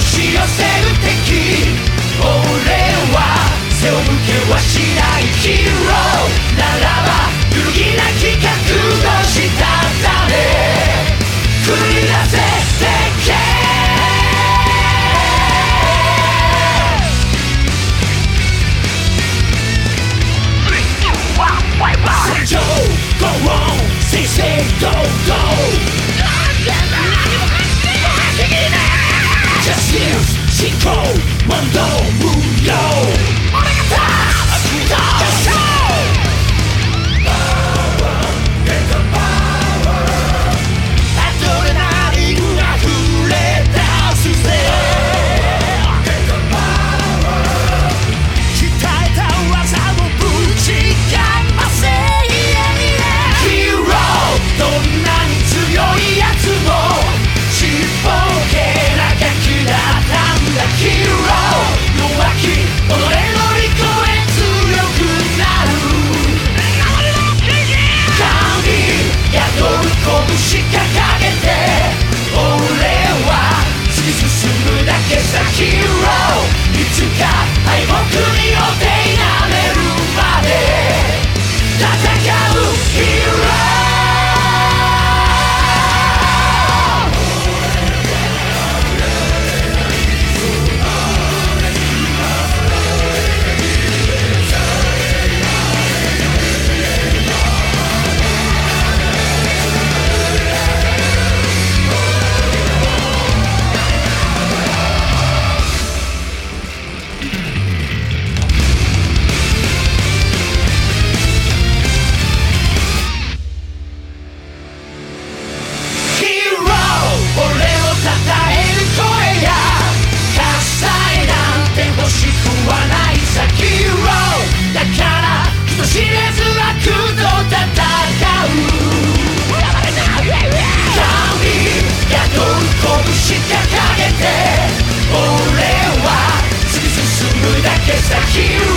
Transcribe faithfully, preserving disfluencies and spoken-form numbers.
し寄せる敵、俺は背を向けはしないヒーローならば揺るぎなき覚悟したため繰り出せてけ戦場 Go on 正々堂々 Justice 進行問答無用俺が立つどうしようヒーローいつか敗北にお手いなめるまで戦うヒーロー掲げて俺は突き進むだけさヒーロー